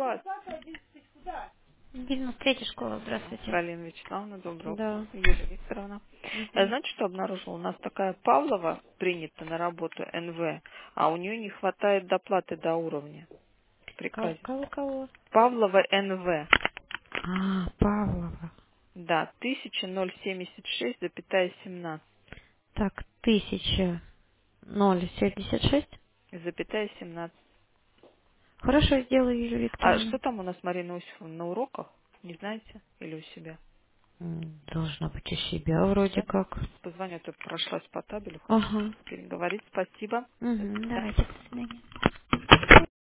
класс. Дина, третья школа, здравствуйте. Галина Вячеславовна, доброго. Да. Юлия Викторовна. Я, Мгм. знаете, что обнаружила? У нас такая Павлова принята на работу НВ, а у нее не хватает доплаты до уровня в приказе. Кого? Павлова НВ. Павлова. Да, 1076,17. Так, 1000,76. 17. Хорошо, сделаю, Юлия А Викторовна. что там у нас, Марина Осифовна, на уроках? Не знаете? Или у себя? Должна быть у себя вроде Да? как. Позвоню, я только прошлась по табелю, хочу Ага. переговорить. Спасибо. До Угу, свидания. давайте, до свидания.